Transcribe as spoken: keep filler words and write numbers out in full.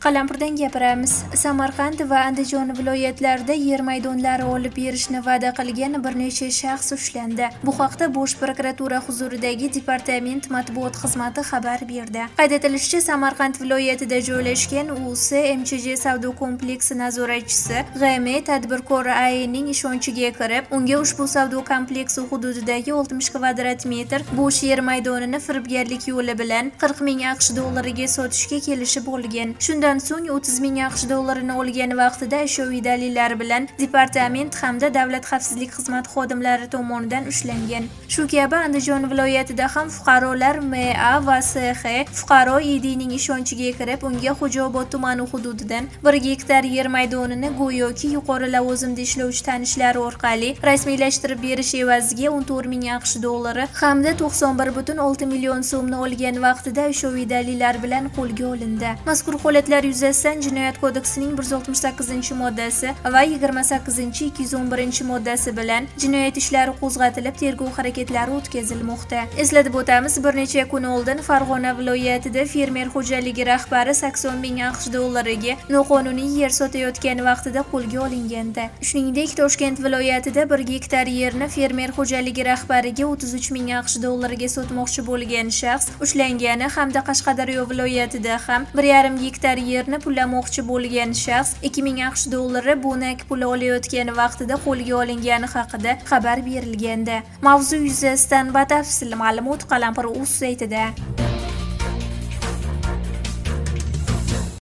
Qalampirdan gapiramiz. Samarqand va Andijon viloyatlarida yer maydonlari olib berishni va'da qilgan bir necha shaxs ushlandi. Bu haqda Bosh prokuratura huzuridagi departament matbuot xizmati xabar berdi. Qayd etilishicha, Samarqand viloyatida joylashgan U S M C J savdo kompleksi nazoratchisi G M tadbirkor A E ning ishonchiga kirib, unga ushbu savdo kompleksi hududidagi oltmish kvadrat metr bo'sh yer maydonini firibgarlik yo'li bilan qirq ming AQSh dollariga sotishga kelishib olgan. Shundan so'ng o'ttiz ming AQSh dollarini olgan vaqtida ashyoviy dalillar bilan departament hamda davlat xavfsizlik xizmati xodimlari tomonidan ushlangan. Shu kabi Andijon viloyatida ham fuqarolar M A va S X fuqaro I D ning ishonchiga kirib, unga Xo'jaobod tumani hududidan bir gektar yer maydonini go'yoki yuqori lavozimda ishlovchi tanishlari orqali rasmiylashtirib berish evaziga o'n to'rt ming AQSh dollari hamda to'qson bir butun olti million so'mni olgan vaqtida ashyoviy dalillar bilan qo'lga olindi. Mazkur holatlar yuzasidan Jinoyat kodeksining bir yuz oltmish sakkizinchi moddasi va yigirma sakkizinchi ikki yuz o'n birinchi moddasi bilan jinoyat ishlari qo'zg'atilib, tergov harakatlari o'tkazilmoqda. Eslatib o'tamiz, bir necha kun oldin Farg'ona viloyatida fermer xo'jaligi rahbari sakson ming AQSh dollariga noqonuniy yer sotayotgan vaqtida qo'lga olingandi. Shuningdek, Toshkent viloyatida bir gektar yerni fermer xo'jaligi rahbariga o'ttiz uch ming AQSh dollariga sotmoqchi bo'lgan shaxs ushlangani hamda Qashqadaryo viloyatida ham bir yarim gektar yerni pullamoqchi bo'lgan shaxs ikki ming AQSh dollari bo'nak pul olayotgan vaqtida qo'lga olingani haqida xabar berilgandi. Mavzu yuzasidan batafsil ma'lumot Qalampir.uz saytida.